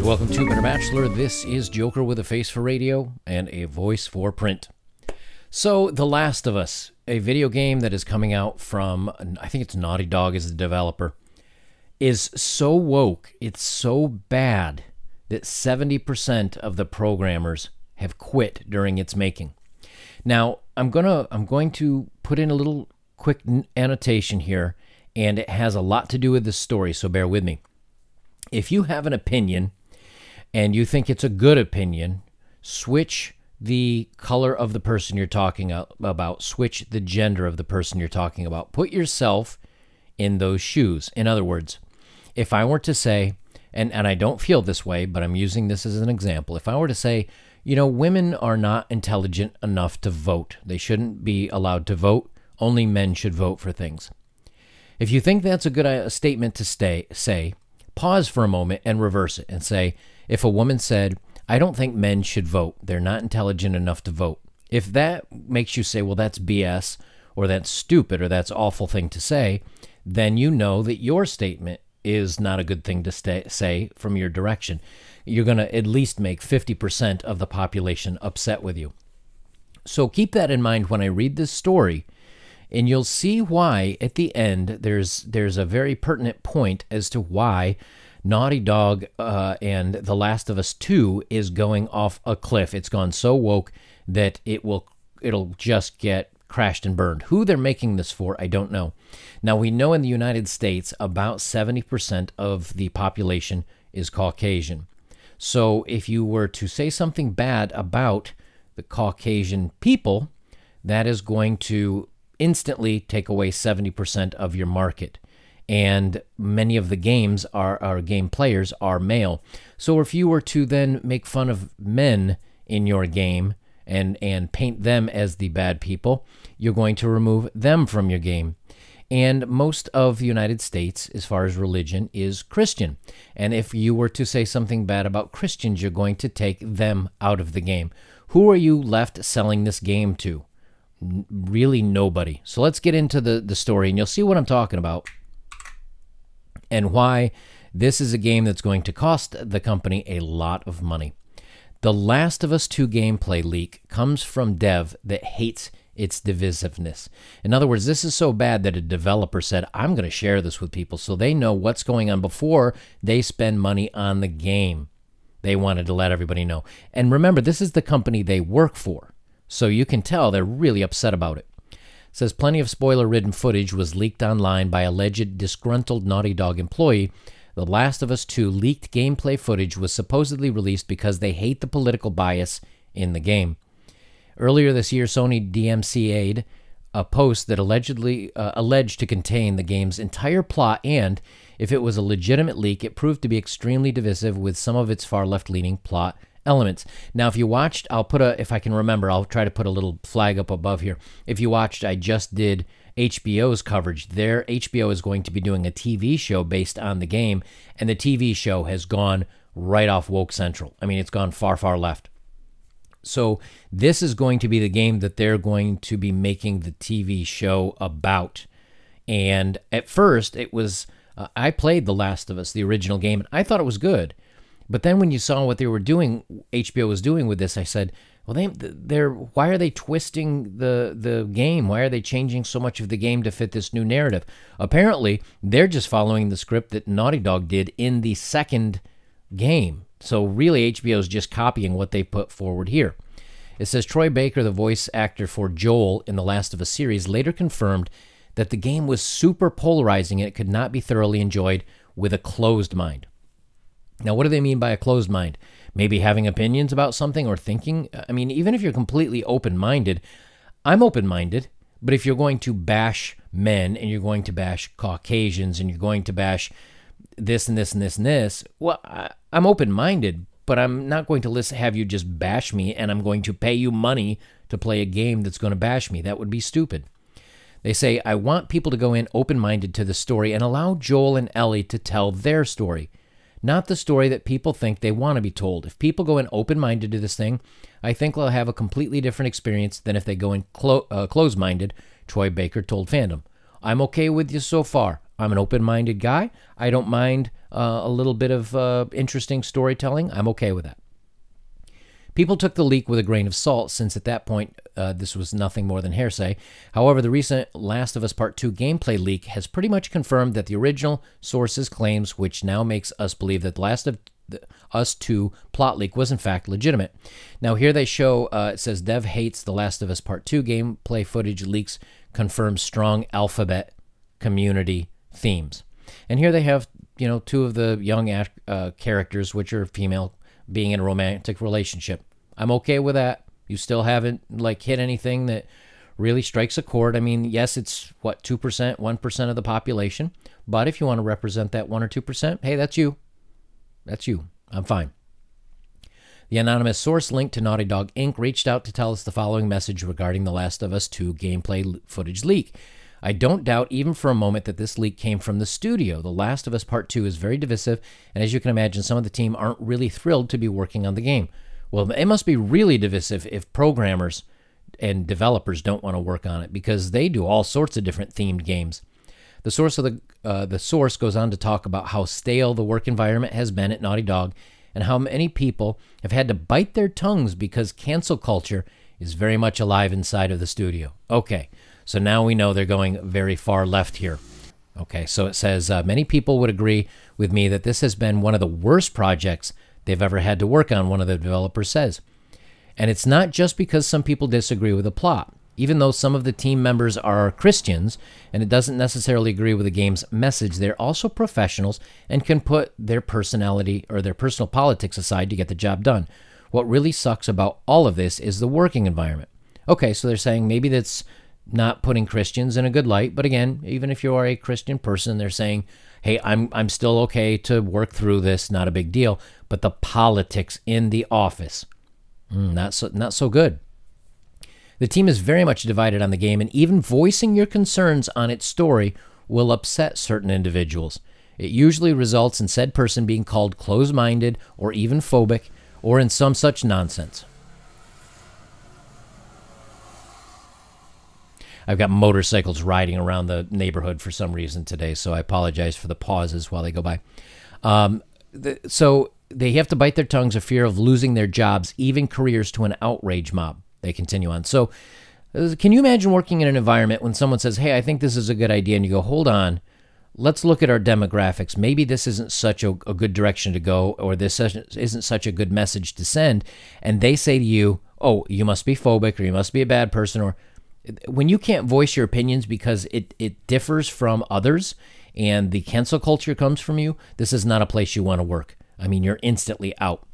welcome to Better Bachelor. This is Joker with a face for radio and a voice for print. So, The Last of Us, a video game that is coming out from, I think it's Naughty Dog as the developer, is so woke, it's so bad that 70% of the programmers have quit during its making. Now, I'm going to put in a little quick annotation here, and it has a lot to do with this story, so bear with me. If you have an opinion and you think it's a good opinion, switch the color of the person you're talking about, switch the gender of the person you're talking about. Put yourself in those shoes. In other words, if I were to say, and I don't feel this way, but I'm using this as an example. If I were to say, you know, women are not intelligent enough to vote. They shouldn't be allowed to vote. Only men should vote for things. If you think that's a good statement to say, pause for a moment and reverse it and say, if a woman said, I don't think men should vote, they're not intelligent enough to vote. If that makes you say, well, that's BS, or that's stupid, or that's awful thing to say, then you know that your statement is not a good thing to say from your direction. You're going to at least make 50% of the population upset with you. So keep that in mind when I read this story, and you'll see why at the end there's a very pertinent point as to why Naughty Dog and The Last of Us 2 is going off a cliff. It's gone so woke that it'll just get crashed and burned. Who they're making this for, I don't know. Now, we know in the United States about 70% of the population is Caucasian. So if you were to say something bad about the Caucasian people, that is going to instantly take away 70% of your market. And many of the games our game players are male. So if you were to then make fun of men in your game and paint them as the bad people, you're going to remove them from your game. And most of the United States, as far as religion, is Christian. And if you were to say something bad about Christians, you're going to take them out of the game. Who are you left selling this game to? Really nobody. So let's get into the story, and you'll see what I'm talking about and why this is a game that's going to cost the company a lot of money. The Last of Us 2 gameplay leak comes from dev that hates its divisiveness. In other words, this is so bad that a developer said, I'm going to share this with people so they know what's going on before they spend money on the game. They wanted to let everybody know. And remember, this is the company they work for. So you can tell they're really upset about it. It says plenty of spoiler-ridden footage was leaked online by alleged disgruntled Naughty Dog employee. The Last of Us 2 leaked gameplay footage was supposedly released because they hate the political bias in the game. Earlier this year, Sony DMCA'd a post that alleged to contain the game's entire plot, and if it was a legitimate leak, it proved to be extremely divisive with some of its far left-leaning plot elements. Now, if you watched, if I can remember, I'll try to put a little flag up above here. If you watched, I just did HBO's coverage. Their HBO is going to be doing a TV show based on the game, and the TV show has gone right off woke central. I mean, it's gone far, far left. So this is going to be the game that they're going to be making the TV show about. And at first, it was, I played The Last of Us, the original game, and I thought it was good. But then when you saw what they were doing, HBO was doing with this, I said, well, why are they twisting the game? Why are they changing so much of the game to fit this new narrative? Apparently, they're just following the script that Naughty Dog did in the second game. So really, HBO is just copying what they put forward here. It says Troy Baker, the voice actor for Joel in the Last of Us series, later confirmed that the game was super polarizing and it could not be thoroughly enjoyed with a closed mind. Now, what do they mean by a closed mind? Maybe having opinions about something or thinking? I mean, even if you're completely open-minded, I'm open-minded, but if you're going to bash men and you're going to bash Caucasians and you're going to bash this and this and this and this, well, I'm open-minded, but I'm not going to have you just bash me, and I'm going to pay you money to play a game that's going to bash me. That would be stupid. They say, I want people to go in open-minded to the story and allow Joel and Ellie to tell their story, not the story that people think they want to be told. If people go in open-minded to this thing, I think they'll have a completely different experience than if they go in closed-minded, Troy Baker told Fandom. I'm okay with you so far. I'm an open-minded guy. I don't mind a little bit of interesting storytelling. I'm okay with that. People took the leak with a grain of salt, since at that point this was nothing more than hearsay. However, the recent Last of Us Part 2 gameplay leak has pretty much confirmed that the original source's claims, which now makes us believe that the Last of Us 2 plot leak was in fact legitimate. Now here they show, it says, Dev hates the Last of Us Part 2 gameplay footage leaks, confirms strong Alphabet community themes. And here they have, two of the young characters, which are female, being in a romantic relationship. I'm okay with that. You still haven't hit anything that really strikes a chord. I mean, yes, it's 2%, 1% of the population, but if you want to represent that 1 or 2%, hey, that's you. That's you. I'm fine. The anonymous source linked to Naughty Dog Inc. reached out to tell us the following message regarding The Last of Us 2 gameplay footage leak. I don't doubt even for a moment that this leak came from the studio. The Last of Us Part 2 is very divisive, and as you can imagine, some of the team aren't really thrilled to be working on the game. Well, it must be really divisive if programmers and developers don't want to work on it, because they do all sorts of different themed games. The source goes on to talk about how stale the work environment has been at Naughty Dog, and how many people have had to bite their tongues because cancel culture is very much alive inside of the studio. Okay. So now we know they're going very far left here. Okay, so it says, many people would agree with me that this has been one of the worst projects they've ever had to work on, one of the developers says. And it's not just because some people disagree with the plot. Even though some of the team members are Christians, and it doesn't necessarily agree with the game's message, they're also professionals and can put their personality or their personal politics aside to get the job done. What really sucks about all of this is the working environment. Okay, so they're saying maybe that's not putting Christians in a good light, but again, even if you are a Christian person, they're saying, hey, I'm still okay to work through this, not a big deal, but the politics in the office, not so good. The team is very much divided on the game, and even voicing your concerns on its story will upset certain individuals. It usually results in said person being called closed-minded or even phobic, or in some such nonsense. I've got motorcycles riding around the neighborhood for some reason today, so I apologize for the pauses while they go by. So they have to bite their tongues for fear of losing their jobs, even careers, to an outrage mob. They continue on. So can you imagine working in an environment when someone says, hey, I think this is a good idea, and you go, hold on, let's look at our demographics. Maybe this isn't such a good direction to go, or this isn't such a good message to send, and they say to you, oh, you must be phobic, or you must be a bad person, or when you can't voice your opinions because it differs from others and the cancel culture comes from you, this is not a place you want to work. I mean, you're instantly out.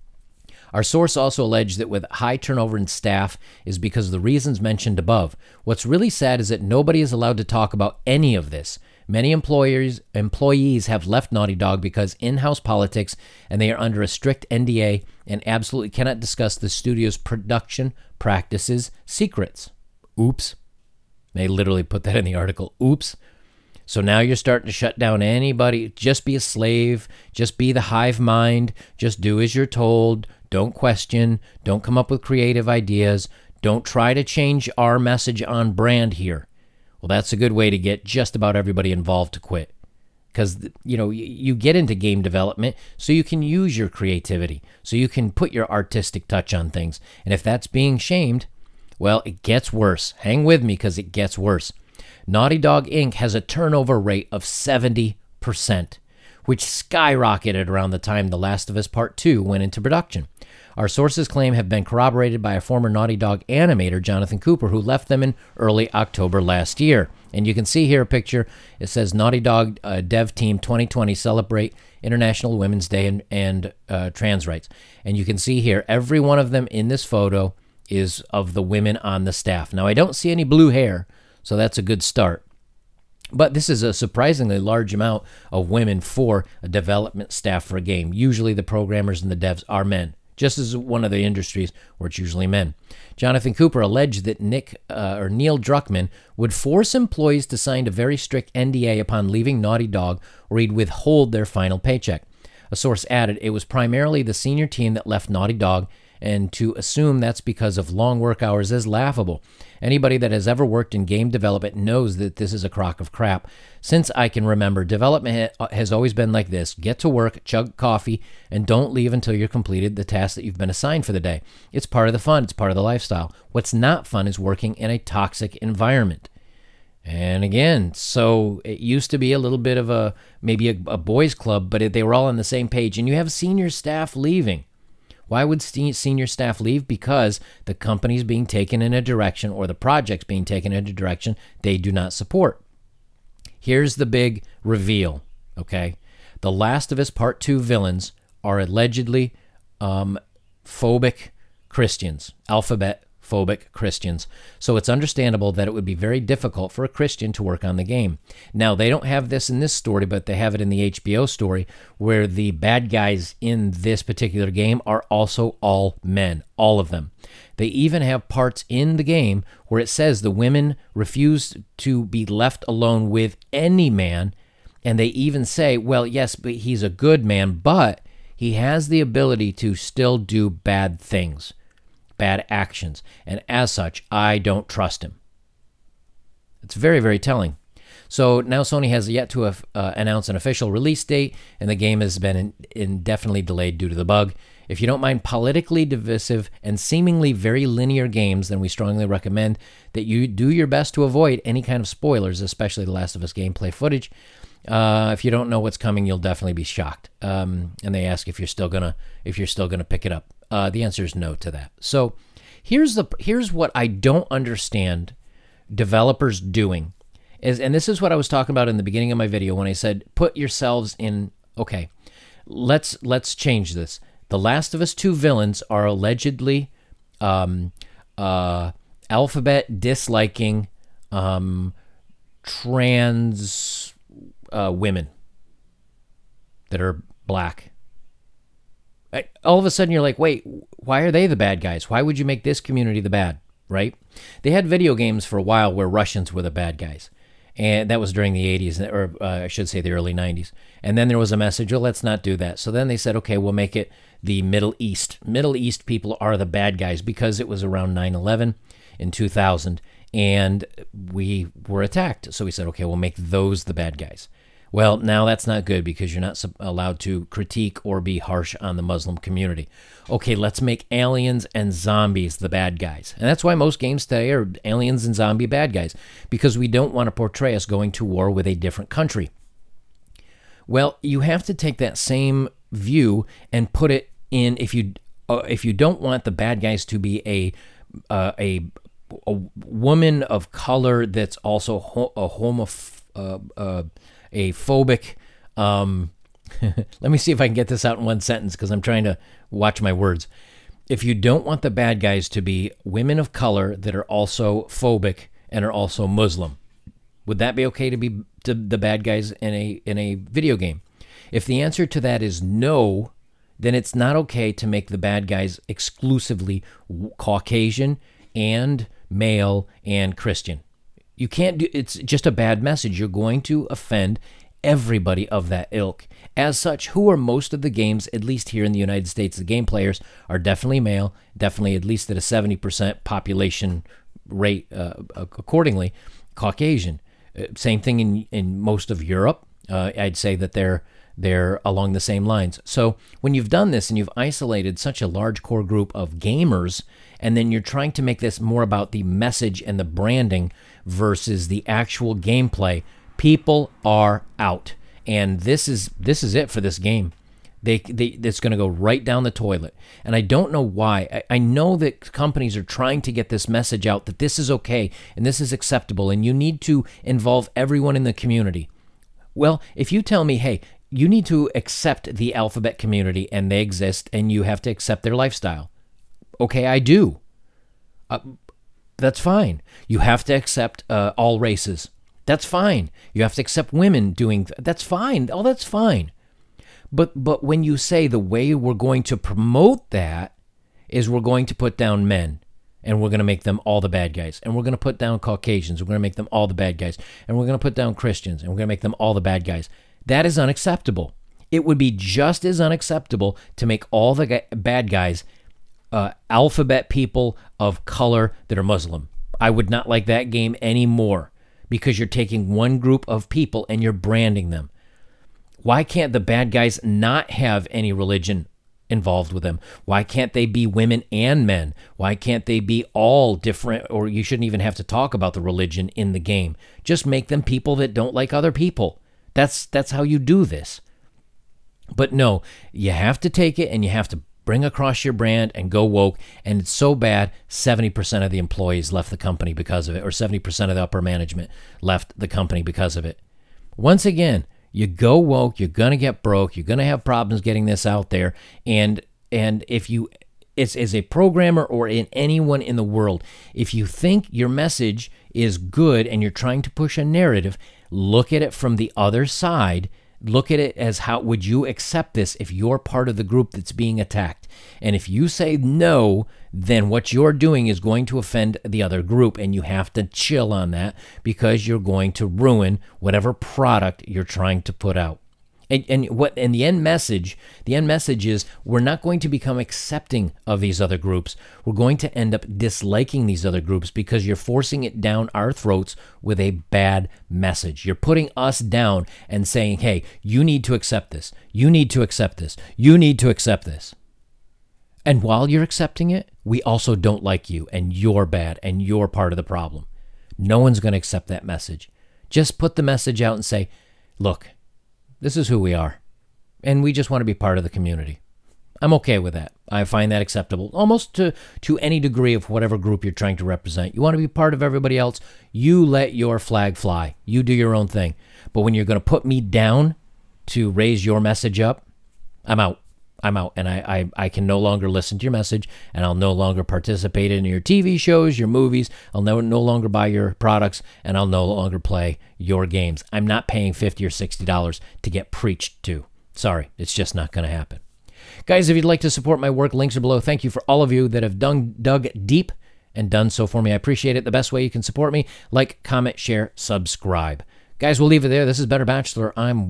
Our source also alleged that with high turnover in staff is because of the reasons mentioned above. What's really sad is that nobody is allowed to talk about any of this. Many employees have left Naughty Dog because in-house politics, and they are under a strict NDA and absolutely cannot discuss the studio's production practices secrets. Oops. They literally put that in the article. Oops. So now you're starting to shut down anybody. Just be a slave. Just be the hive mind. Just do as you're told. Don't question. Don't come up with creative ideas. Don't try to change our message on brand here. Well, that's a good way to get just about everybody involved to quit. Because, you get into game development so you can use your creativity, so you can put your artistic touch on things. And if that's being shamed, well, it gets worse. Hang with me because it gets worse. Naughty Dog Inc. has a turnover rate of 70%, which skyrocketed around the time The Last of Us Part 2 went into production. Our sources claim have been corroborated by a former Naughty Dog animator, Jonathan Cooper, who left them in early October last year. And you can see here a picture. It says Naughty Dog Dev Team 2020 celebrate International Women's Day and trans rights. And you can see here, every one of them in this photo is of the women on the staff. Now, I don't see any blue hair, so that's a good start. But this is a surprisingly large amount of women for a development staff for a game. Usually the programmers and the devs are men, just as one of the industries where it's usually men. Jonathan Cooper alleged that Neil Druckmann would force employees to sign a very strict NDA upon leaving Naughty Dog, or he'd withhold their final paycheck. A source added, it was primarily the senior team that left Naughty Dog, and to assume that's because of long work hours is laughable. Anybody that has ever worked in game development knows that this is a crock of crap. Since I can remember, development has always been like this. Get to work, chug coffee, and don't leave until you've completed the task that you've been assigned for the day. It's part of the fun. It's part of the lifestyle. What's not fun is working in a toxic environment. And again, so it used to be a little bit of maybe a boys club, but they were all on the same page. And you have senior staff leaving. Why would senior staff leave? Because the company's being taken in a direction, or the project's being taken in a direction they do not support. Here's the big reveal, okay? The Last of Us Part 2 villains are allegedly phobic Christians, alphabet-phobic Christians. So it's understandable that it would be very difficult for a Christian to work on the game. Now, they don't have this in this story, but they have it in the HBO story, where the bad guys in this particular game are also all men, all of them. They even have parts in the game where it says the women refuse to be left alone with any man, and they even say, well, yes, but he's a good man, but he has the ability to still do bad things, bad actions, and as such, I don't trust him. It's very, very telling. So now Sony has yet to announce an official release date, and the game has been indefinitely delayed due to the bug. If you don't mind politically divisive and seemingly very linear games, then we strongly recommend that you do your best to avoid any kind of spoilers, especially The Last of Us gameplay footage. If you don't know what's coming, you'll definitely be shocked. And they ask if you're still gonna pick it up. The answer is no to that. So here's what I don't understand developers doing and this is what I was talking about in the beginning of my video when I said put yourselves in. Okay, let's change this. The Last of Us 2 villains are allegedly alphabet disliking trans women that are black. All of a sudden you're like, wait, why are they the bad guys? Why would you make this community the bad, right? They had video games for a while where Russians were the bad guys. And that was during the 80s, or I should say the early 90s. And then there was a message, oh, let's not do that. So then they said, okay, we'll make it the Middle East. Middle East people are the bad guys because it was around 9/11 in 2000, and we were attacked. So we said, okay, we'll make those the bad guys. Well, now that's not good because you're not allowed to critique or be harsh on the Muslim community. Okay, let's make aliens and zombies the bad guys. And that's why most games today are aliens and zombie bad guys, because we don't want to portray us going to war with a different country. Well, you have to take that same view and put it in, if you don't want the bad guys to be a woman of color that's also a phobic, let me see if I can get this out in one sentence because I'm trying to watch my words. If you don't want the bad guys to be women of color that are also phobic and are also Muslim, would that be okay to be the bad guys in a video game? If the answer to that is no, then it's not okay to make the bad guys exclusively Caucasian and male and Christian. You can't do, it's just a bad message. You're going to offend everybody of that ilk. As such, who are most of the games, at least here in the United States, the game players are definitely male, definitely at least at a 70% population rate accordingly, Caucasian. Same thing in most of Europe. I'd say that they're along the same lines. So when you've done this and you've isolated such a large core group of gamers, and then you're trying to make this more about the message and the branding versus the actual gameplay, people are out. And this is it for this game. It's going to go right down the toilet. And I don't know why. I know that companies are trying to get this message out that this is okay and this is acceptable and you need to involve everyone in the community. Well, if you tell me, hey, you need to accept the alphabet community and they exist and you have to accept their lifestyle. Okay, I do. That's fine. You have to accept all races. That's fine. You have to accept women doing... That's fine. Oh, that's fine. But when you say the way we're going to promote that is we're going to put down men and we're going to make them all the bad guys, and we're going to put down Caucasians, we're going to make them all the bad guys, and we're going to put down Christians and we're going to make them all the bad guys, that is unacceptable. It would be just as unacceptable to make all the bad guys alphabet people of color that are Muslim. I would not like that game anymore because you're taking one group of people and you're branding them. Why can't the bad guys not have any religion involved with them? Why can't they be women and men? Why can't they be all different? Or you shouldn't even have to talk about the religion in the game. Just make them people that don't like other people. That's how you do this. But no, you have to take it and you have to bring across your brand and go woke. And it's so bad, 70% of the employees left the company because of it, or 70% of the upper management left the company because of it. Once again, you go woke, you're going to get broke, you're going to have problems getting this out there. And if you, it's as a programmer or in anyone in the world, if you think your message is good and you're trying to push a narrative, look at it from the other side. Look at it as how would you accept this if you're part of the group that's being attacked? And if you say no, then what you're doing is going to offend the other group, and you have to chill on that because you're going to ruin whatever product you're trying to put out. And the end message is we're not going to become accepting of these other groups. We're going to end up disliking these other groups because you're forcing it down our throats with a bad message. You're putting us down and saying, hey, you need to accept this. You need to accept this. You need to accept this. And while you're accepting it, we also don't like you, and you're bad, and you're part of the problem. No one's going to accept that message. Just put the message out and say, look, this is who we are, and we just want to be part of the community. I'm okay with that. I find that acceptable, almost to any degree of whatever group you're trying to represent. You want to be part of everybody else, you let your flag fly. You do your own thing. But when you're going to put me down to raise your message up, I'm out. I'm out, and I can no longer listen to your message, and I'll no longer participate in your TV shows, your movies. I'll no longer buy your products, and I'll no longer play your games. I'm not paying $50 or $60 to get preached to. Sorry, it's just not going to happen. Guys, if you'd like to support my work, links are below. Thank you for all of you that have dug deep and done so for me. I appreciate it. The best way you can support me, like, comment, share, subscribe. Guys, we'll leave it there. This is Better Bachelor. I'm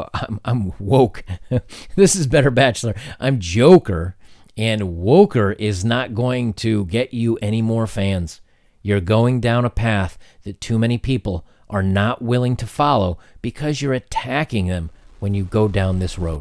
woke. This is Better Bachelor. I'm Joker, and Woker is not going to get you any more fans. You're going down a path that too many people are not willing to follow because you're attacking them when you go down this road.